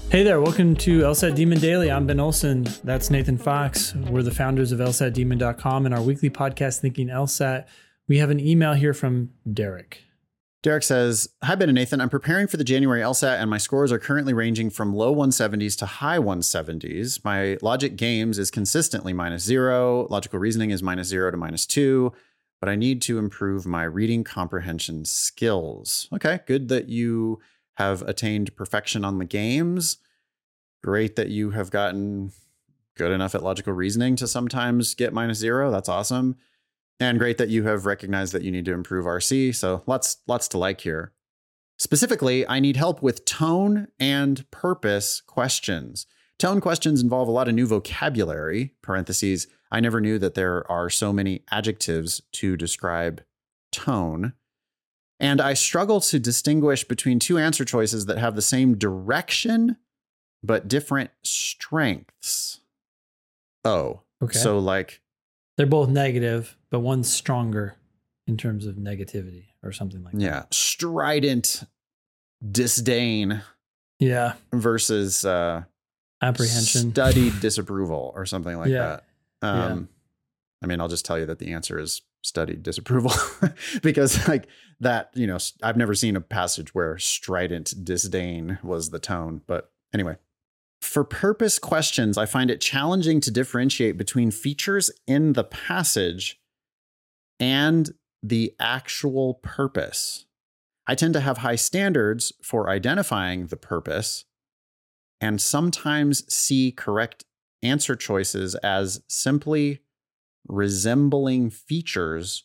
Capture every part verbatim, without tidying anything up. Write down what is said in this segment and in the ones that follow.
Hey there, welcome to LSAT Demon Daily. I'm Ben Olson. That's Nathan Fox. We're the founders of L S A T Demon dot com and our weekly podcast, Thinking LSAT. We have an email here from Derek. Derek says, hi, Ben and Nathan. I'm preparing for the January LSAT and my scores are currently ranging from low one seventies to high one seventies. My logic games is consistently minus zero. Logical reasoning is minus zero to minus two. But I need to improve my reading comprehension skills. Okay, good that you have attained perfection on the games. Great that you have gotten good enough at logical reasoning to sometimes get minus zero. That's awesome. And great that you have recognized that you need to improve R C. So lots, lots to like here. Specifically, I need help with tone and purpose questions. Tone questions involve a lot of new vocabulary, parentheses. I never knew that there are so many adjectives to describe tone. And I struggle to distinguish between two answer choices that have the same direction, but different strengths. Oh, Okay. So like, They're both negative, but one's stronger in terms of negativity or something like yeah, strident disdain that. Yeah. versus uh, Apprehension. studied disapproval or something like Yeah. that. Um, I mean, I'll just tell you that the answer is studied disapproval because like that, you know, I've never seen a passage where strident disdain was the tone. But anyway, for purpose questions, I find it challenging to differentiate between features in the passage and the actual purpose. I tend to have high standards for identifying the purpose and sometimes see correct answer choices as simply resembling features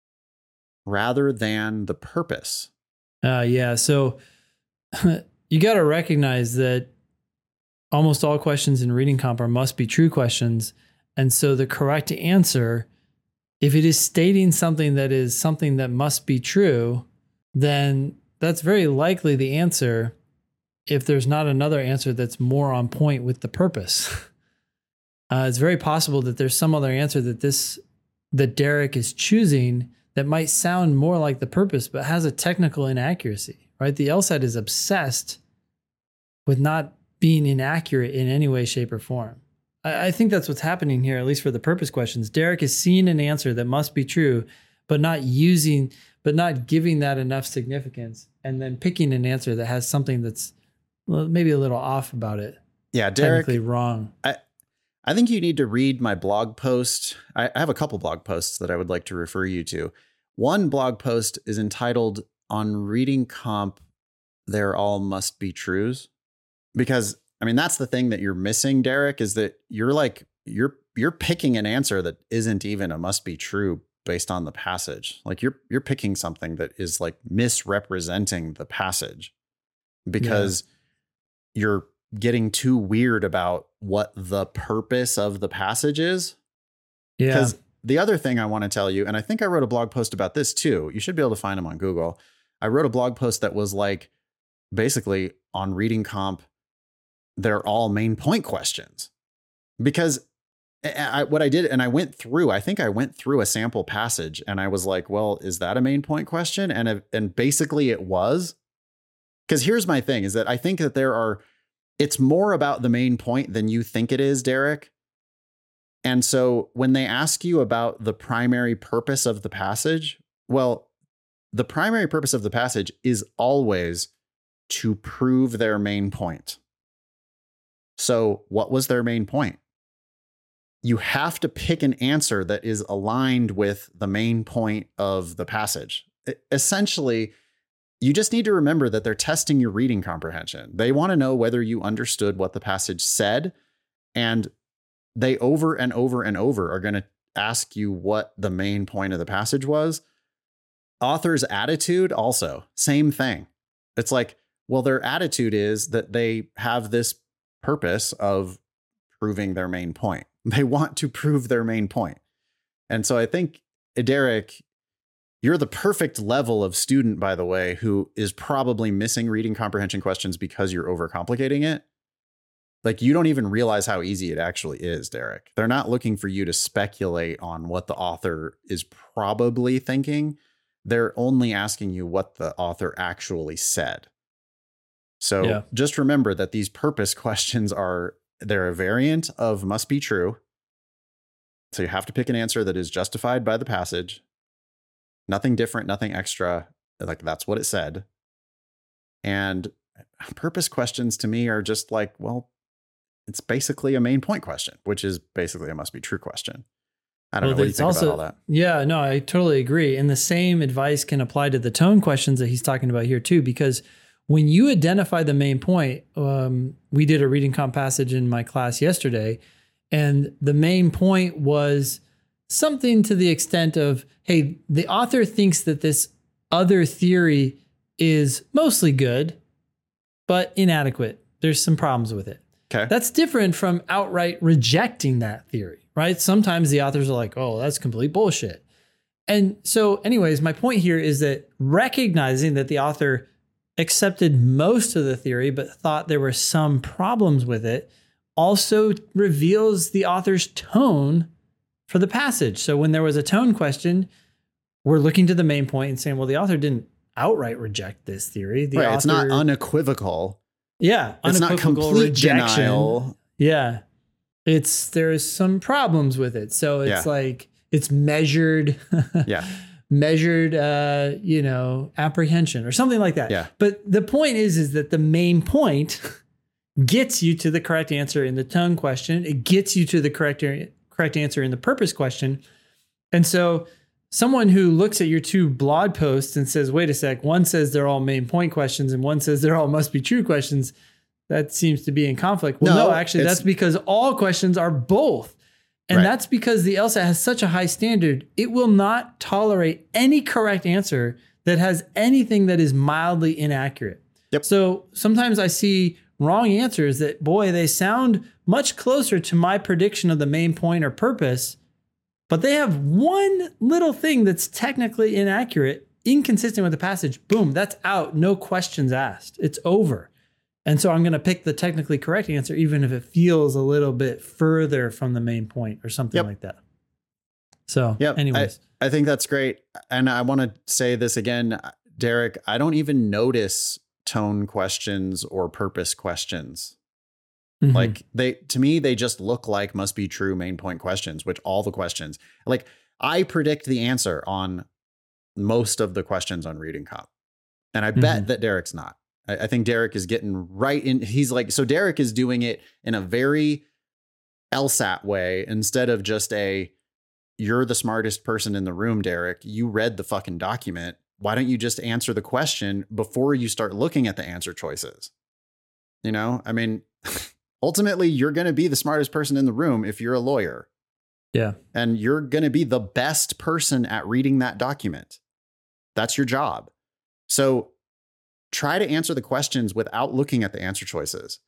rather than the purpose. Uh, yeah. So you got to recognize that almost all questions in reading comp are must be true questions. And so the correct answer, if it is stating something that is something that must be true, then that's very likely the answer if there's not another answer that's more on point with the purpose. Uh, it's very possible that there's some other answer that this that Derek is choosing that might sound more like the purpose, but has a technical inaccuracy, right? The LSAT is obsessed with not being inaccurate in any way, shape, or form. I, I think that's what's happening here, at least for the purpose questions. Derek is seeing an answer that must be true, but not using, but not giving that enough significance, and then picking an answer that has something that's well, maybe a little off about it. Yeah, Derek, technically wrong. I, I think you need to read my blog post. I, I have a couple blog posts that I would like to refer you to. One blog post is entitled "On Reading Comp, They're All Must Be Trues." Because, I mean, that's the thing that you're missing, Derek, is that you're like, you're you're picking an answer that isn't even a must be true based on the passage. Like you're you're picking something that is like misrepresenting the passage because yeah. you're getting too weird about what the purpose of the passage is. Yeah. Because the other thing I want to tell you, and I think I wrote a blog post about this too. You should be able to find them on Google. I wrote a blog post that was like, basically on reading comp, they're all main point questions. Because I, what I did, and I went through, I think I went through a sample passage and I was like, well, is that a main point question? And, and basically it was. Because here's my thing is that I think that there are, it's more about the main point than you think it is, Derek. And so when they ask you about the primary purpose of the passage, well, the primary purpose of the passage is always to prove their main point. So what was their main point? You have to pick an answer that is aligned with the main point of the passage. Essentially, you just need to remember that they're testing your reading comprehension. They want to know whether you understood what the passage said, and they over and over and over are going to ask you what the main point of the passage was. Author's attitude also, same thing. It's like, well, their attitude is that they have this purpose of proving their main point. They want to prove their main point. And so I think, Derek, you're the perfect level of student, by the way, who is probably missing reading comprehension questions because you're overcomplicating it. Like, you don't even realize how easy it actually is, Derek. They're not looking for you to speculate on what the author is probably thinking. They're only asking you what the author actually said. So Yeah. just remember that these purpose questions are, they're a variant of must be true. So you have to pick an answer that is justified by the passage. Nothing different, nothing extra. Like that's what it said. And purpose questions to me are just like, well, it's basically a main point question, which is basically a must be true question. I don't Well, know. What do you it's think also, about all that? Yeah, no, I totally agree. And the same advice can apply to the tone questions that he's talking about here too, because when you identify the main point, um, we did a reading comp passage in my class yesterday, and the main point was something to the extent of, hey, the author thinks that this other theory is mostly good, but inadequate. There's some problems with it. Okay. That's different from outright rejecting that theory, right? Sometimes the authors are like, oh, that's complete bullshit. And so anyways, my point here is that recognizing that the author accepted most of the theory, but thought there were some problems with it, also reveals the author's tone for the passage. So when there was a tone question, we're looking to the main point and saying, well, the author didn't outright reject this theory. The right. author, It's not unequivocal. yeah, It's not complete rejection. denial. Yeah. It's, there's some problems with it. So it's Yeah. like, it's measured. Yeah. measured, uh, you know, apprehension or something like that. Yeah. But the point is, is that the main point gets you to the correct answer in the tone question. It gets you to the correct, correct answer in the purpose question. And so someone who looks at your two blog posts and says, wait a sec, one says they're all main point questions and one says they're all must be true questions, that seems to be in conflict. Well, no, No, actually, it's- that's because all questions are both. And Right. that's because the LSAT has such a high standard, it will not tolerate any correct answer that has anything that is mildly inaccurate. Yep. So sometimes I see wrong answers that, boy, they sound much closer to my prediction of the main point or purpose, but they have one little thing that's technically inaccurate, inconsistent with the passage. Boom, that's out. No questions asked. It's over. And so I'm going to pick the technically correct answer, even if it feels a little bit further from the main point or something Yep. like that. So Yeah. anyways. I, I think that's great. And I want to say this again, Derek, I don't even notice tone questions or purpose questions. Mhm. Like they, to me, they just look like must be true main point questions, which all the questions, like I predict the answer on most of the questions on Reading Comp. And I bet Mhm. that Derek's not. I, I think Derek is getting right in. He's like, so Derek is doing it in a very LSAT way instead of just a, you're the smartest person in the room, Derek. You read the fucking document. Why don't you just answer the question before you start looking at the answer choices? You know, I mean, ultimately, you're going to be the smartest person in the room if you're a lawyer. Yeah. And you're going to be the best person at reading that document. That's your job. So try to answer the questions without looking at the answer choices.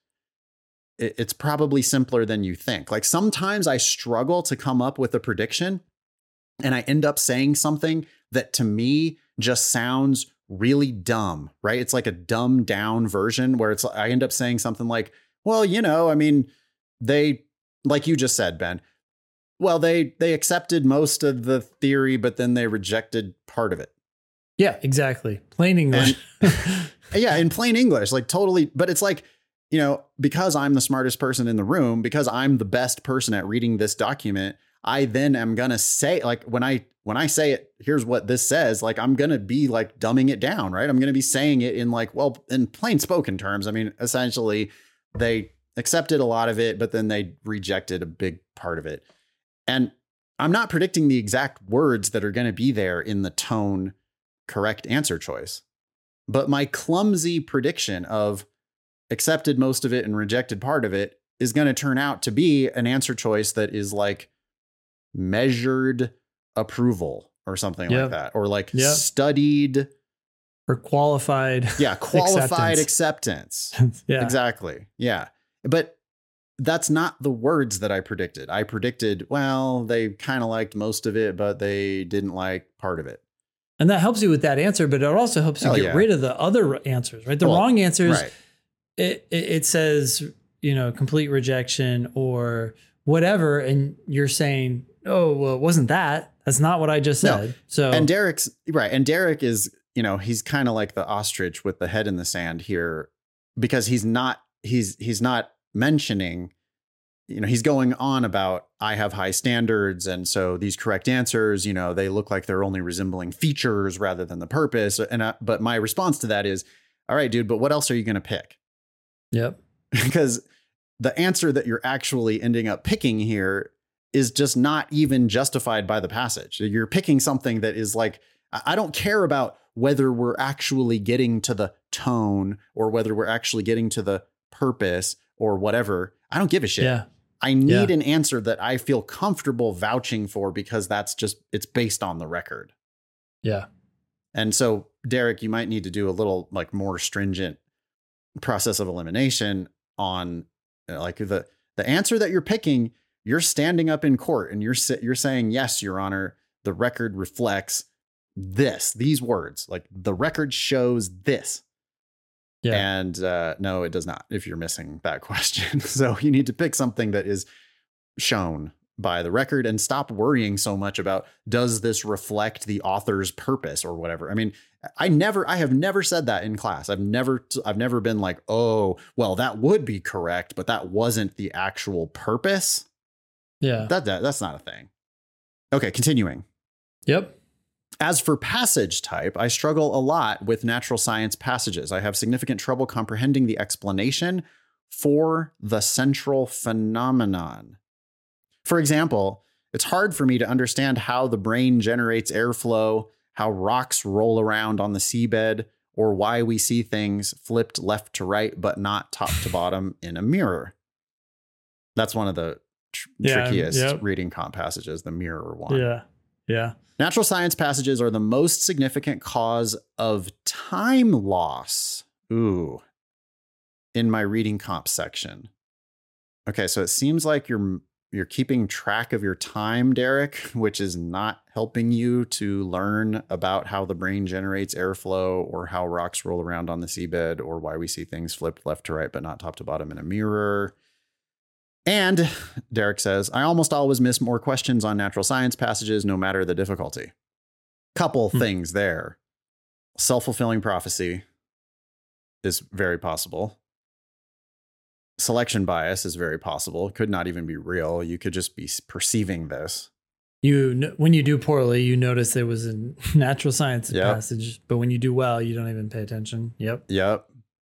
It's probably simpler than you think. Like sometimes I struggle to come up with a prediction and I end up saying something that to me just sounds really dumb, right? It's like a dumbed down version where it's, I end up saying something like, well, you know, I mean, they, like you just said, Ben, well, they, they accepted most of the theory, but then they rejected part of it. Yeah, exactly. Plain English. And, yeah. In plain English, like totally. But it's like, you know, because I'm the smartest person in the room, because I'm the best person at reading this document, I then am going to say, like, when I, when I say it, here's what this says, like, I'm going to be like dumbing it down, right? I'm going to be saying it in like, well, in plain spoken terms. I mean, essentially they accepted a lot of it, but then they rejected a big part of it. And I'm not predicting the exact words that are going to be there in the tone correct answer choice, but my clumsy prediction of accepted most of it and rejected part of it is going to turn out to be an answer choice that is like measured approval or something Yep. like that, or like Yep. studied Or qualified. yeah qualified acceptance, acceptance. Yeah. exactly, yeah. But that's not the words that I predicted. I predicted, well, they kind of liked most of it, but they didn't like part of it. And that helps you with that answer, but it also helps you Hell get yeah. rid of the other answers, right? The Well, wrong answers, Right. it, it it says, you know, complete rejection or whatever. And you're saying, oh, well, it wasn't that. That's not what I just No. said. So, And Derek's right. And Derek is, you know, he's kind of like the ostrich with the head in the sand here, because he's not he's he's not mentioning, you know, he's going on about I have high standards. And so these correct answers, you know, they look like they're only resembling features rather than the purpose. And I, but my response to that is, all right, dude, but what else are you going to pick? Yep. Because the answer that you're actually ending up picking here is just not even justified by the passage. You're picking something that is like, I don't care about whether we're actually getting to the tone or whether we're actually getting to the purpose or whatever. I don't give a shit. Yeah. I need Yeah. an answer that I feel comfortable vouching for because that's just, it's based on the record. Yeah. And so, Derek, you might need to do a little like more stringent process of elimination on you know, like the, the answer that you're picking. You're standing up in court and you're, you're saying, yes, Your Honor, the record reflects this, these words, like the record shows this. Yeah. And uh, no, it does not, if you're missing that question. So you need to pick something that is shown by the record and stop worrying so much about, does this reflect the author's purpose or whatever? I mean, I never, I have never said that in class. I've never, I've never been like, oh, well, that would be correct, but that wasn't the actual purpose. Yeah. That, that that's not a thing. Okay. Continuing. Yep. As for passage type, I struggle a lot with natural science passages. I have significant trouble comprehending the explanation for the central phenomenon. For example, it's hard for me to understand how the brain generates airflow, how rocks roll around on the seabed, or why we see things flipped left to right, but not top to bottom in a mirror. That's one of the tr- Yeah, trickiest yep. reading comp passages, the mirror one. Yeah. Yeah. Natural science passages are the most significant cause of time loss. Ooh, in my reading comp section. Okay, so it seems like you're you're keeping track of your time, Derek, which is not helping you to learn about how the brain generates airflow or how rocks roll around on the seabed or why we see things flipped left to right but not top to bottom in a mirror. And Derek says, I almost always miss more questions on natural science passages, no matter the difficulty. Couple Hmm. things there. Self-fulfilling prophecy is very possible. Selection bias is very possible. It could not even be real. You could just be perceiving this. You kn- when you do poorly, you notice there was a natural science Yep. passage, but when you do well, you don't even pay attention. Yep. Yep.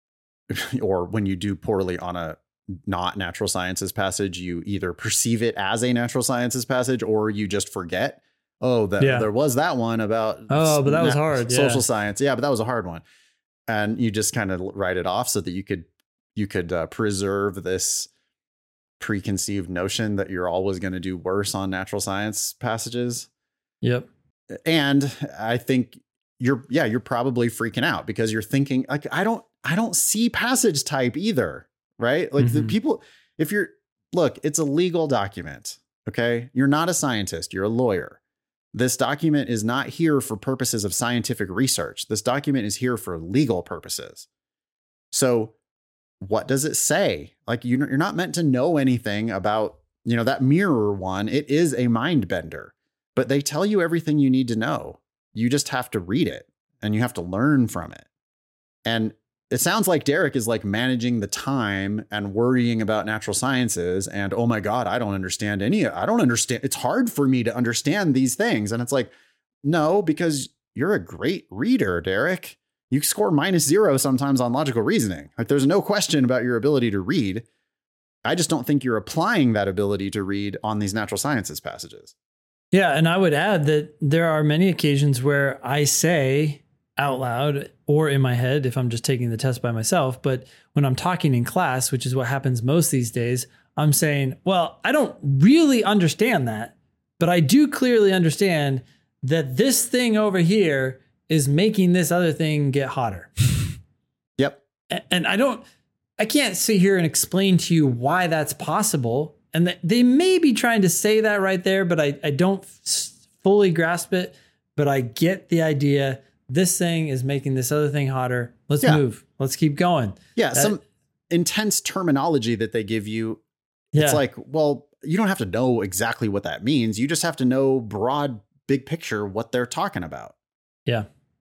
Or when you do poorly on a not natural sciences passage, you either perceive it as a natural sciences passage or you just forget. Oh, that Yeah. there was that one about Oh, but that was na- hard, yeah. social science. Yeah, but that was a hard one. And you just kind of write it off so that you could you could uh, preserve this preconceived notion that you're always going to do worse on natural science passages. Yep. And I think you're yeah, you're probably freaking out because you're thinking like I don't I don't see passage type either. Right? Like the Mhm. people, if you're, look, it's a legal document. Okay. You're not a scientist. You're a lawyer. This document is not here for purposes of scientific research. This document is here for legal purposes. So what does it say? Like you- you're not meant to know anything about, you know, that mirror one. It is a mind bender, but they tell you everything you need to know. You just have to read it and you have to learn from it. And it sounds like Derek is like managing the time and worrying about natural sciences. And, oh my God, I don't understand any, I don't understand. It's hard for me to understand these things. And it's like, no, because you're a great reader, Derek. You score minus zero sometimes on logical reasoning. Like there's no question about your ability to read. I just don't think you're applying that ability to read on these natural sciences passages. Yeah. And I would add that there are many occasions where I say out loud or in my head, if I'm just taking the test by myself, but when I'm talking in class, which is what happens most these days, I'm saying, well, I don't really understand that, but I do clearly understand that this thing over here is making this other thing get hotter. Yep. A- And I don't, I can't sit here and explain to you why that's possible. And that they may be trying to say that right there, but I, I don't f- fully grasp it, but I get the idea. This thing is making this other thing hotter. Let's Yeah. move. Let's keep going. Yeah. That- some intense terminology that they give you. Yeah. It's like, well, you don't have to know exactly what that means. You just have to know broad, big picture what they're talking about. Yeah.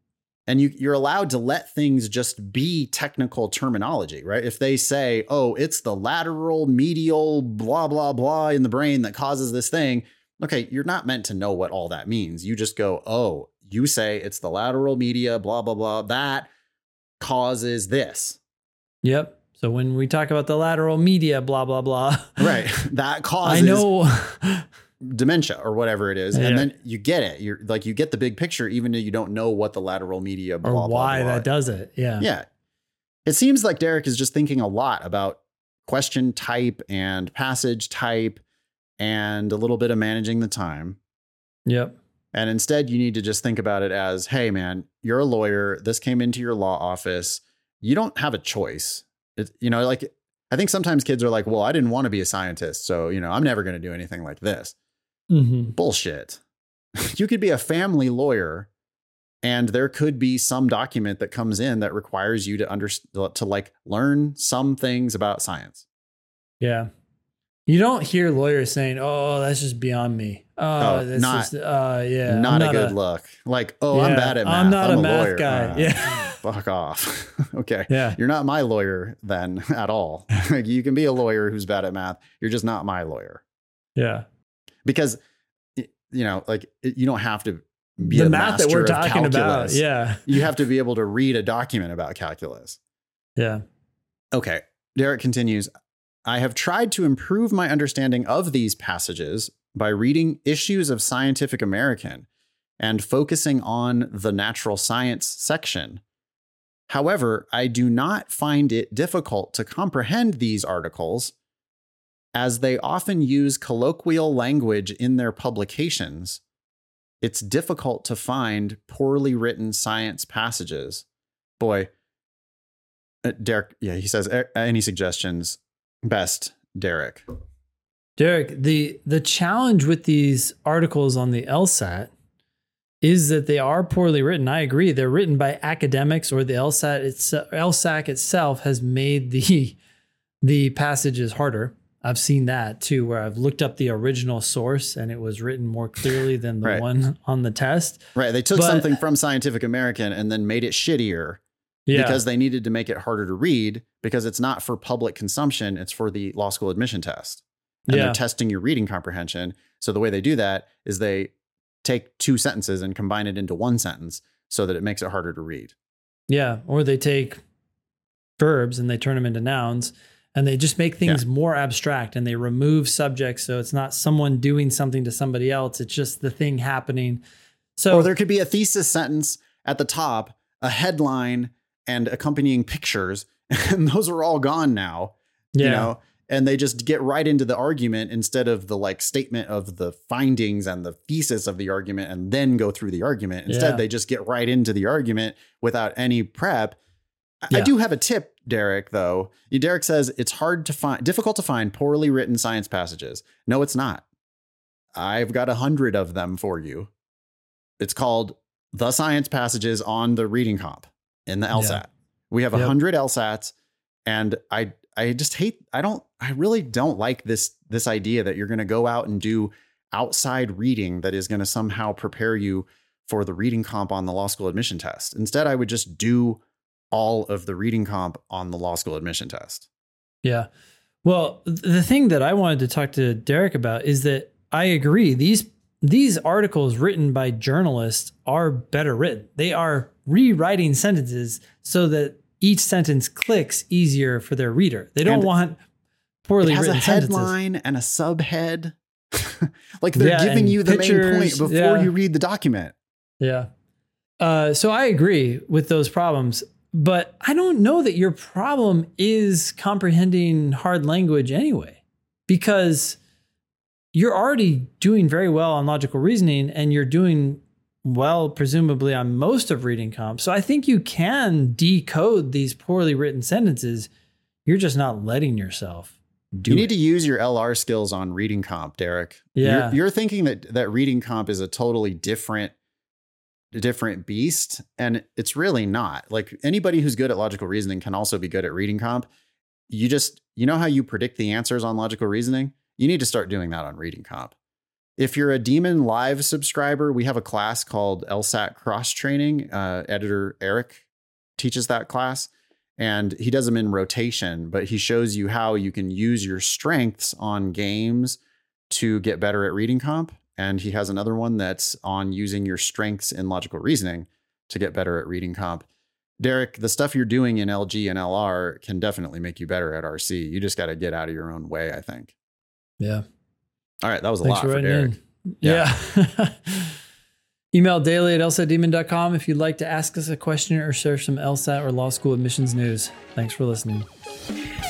And you, you're allowed to let things just be technical terminology, right? If they say, oh, it's the lateral medial blah, blah, blah in the brain that causes this thing. Okay, you're not meant to know what all that means. You just go, oh, you say it's the lateral media, blah, blah, blah. That causes this. Yep. So when we talk about the lateral media, blah, blah, blah. Right. That causes I know. dementia or whatever it is. Yeah. And then you get it. You're like, you get the big picture, even though you don't know what the lateral media, blah, or blah, why blah. that does it. Yeah. Yeah. It seems like Derek is just thinking a lot about question type and passage type and a little bit of managing the time. Yep. And instead, you need to just think about it as, hey, man, you're a lawyer. This came into your law office. You don't have a choice. It, you know, like, I think sometimes kids are like, well, I didn't want to be a scientist, so, you know, I'm never going to do anything like this. Mm-hmm. Bullshit. You could be a family lawyer and there could be some document that comes in that requires you to understand, to like learn some things about science. Yeah. You don't hear lawyers saying, oh, that's just beyond me. Oh, Oh, that's not- just, uh, yeah. Not, I'm a good look. Like, oh, I'm Yeah, bad at math. I'm not a a math lawyer. guy. Uh, Yeah. Fuck off. Okay. Yeah. You're not my lawyer then at all. Like, you can be a lawyer who's bad at math. You're just not my lawyer. Yeah. Because, you know, like, you don't have to be The a math that we're master of talking about. calculus. Yeah. You have to be able to read a document about calculus. Yeah. Okay. Derek continues. I have tried to improve my understanding of these passages by reading issues of Scientific American and focusing on the natural science section. However, I do not find it difficult to comprehend these articles, as they often use colloquial language in their publications. It's difficult to find poorly written science passages. Boy, uh, Derek, yeah, he says, any suggestions? Best, Derek. Derek, the the challenge with these articles on the LSAT is that they are poorly written. I agree. They're written by academics, or the LSAT itself, LSAC itself has made the the passages harder. I've seen that too, where I've looked up the original source and it was written more clearly than the Right. one on the test. Right. They took But- something from Scientific American and then made it shittier Yeah. because they needed to make it harder to read, because it's not for public consumption. It's for the law school admission test. And Yeah. they're testing your reading comprehension. So the way they do that is they take two sentences and combine it into one sentence so that it makes it harder to read. Yeah. Or they take verbs and they turn them into nouns, and they just make things Yeah. more abstract, and they remove subjects. So it's not someone doing something to somebody else. It's just the thing happening. So Or there could be a thesis sentence at the top, a headline, and accompanying pictures. And those are all gone now, yeah. you know, and they just get right into the argument instead of the like statement of the findings and the thesis of the argument and then go through the argument. Instead, Yeah. they just get right into the argument without any prep. I- Yeah. I do have a tip, Derek, though. Derek says it's hard to find, difficult to find poorly written science passages. No, it's not. I've got a hundred of them for you. It's called The Science Passages on the Reading Comp in the LSAT. Yeah. We have a Yep. hundred LSATs, and I I just hate I don't I really don't like this this idea that you're going to go out and do outside reading that is going to somehow prepare you for the reading comp on the law school admission test. Instead, I would just do all of the reading comp on the law school admission test. Yeah. Well, th- the thing that I wanted to talk to Derek about is that I agree. These these articles written by journalists are better written. They are rewriting sentences so that each sentence clicks easier for their reader. They don't And want poorly It has a written sentences. headline and a subhead. Like they're Yeah, giving and you the main pictures, point before yeah. you read the document. Yeah. Uh, so I agree with those problems, but I don't know that your problem is comprehending hard language anyway, because you're already doing very well on logical reasoning and you're doing well, presumably, on most of reading comp. So I think you can decode these poorly written sentences. You're just not letting yourself do You it. need to use your L R skills on reading comp, Derek. Yeah. You're, you're thinking that that reading comp is a totally different different beast, and it's really not. Like, anybody who's good at logical reasoning can also be good at reading comp. You just, you know how you predict the answers on logical reasoning? You need to start doing that on reading comp. If you're a Demon Live subscriber, we have a class called LSAT Cross Training. Uh, editor Eric teaches that class, and he does them in rotation, but he shows you how you can use your strengths on games to get better at reading comp. And he has another one that's on using your strengths in logical reasoning to get better at reading comp. Derek, the stuff you're doing in L G and L R can definitely make you better at R C. You just got to get out of your own way, I think. Yeah. All right. That was a Thanks lot for, for Derek. In. Yeah. yeah. Email daily at L S A T demon dot com if you'd like to ask us a question or share some LSAT or law school admissions news. Thanks for listening.